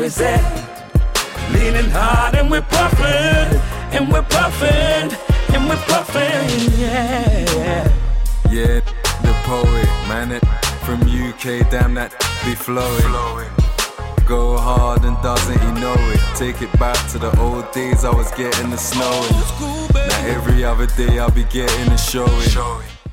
is it? Leaning hard and we're puffin', and we're puffin', and we're puffin', yeah. Yeah, the poet, man, it from UK, damn that be flowing. Go hard and doesn't he know it? Take it back to the old days I was getting the snowing. Now every other day I'll be getting the showing.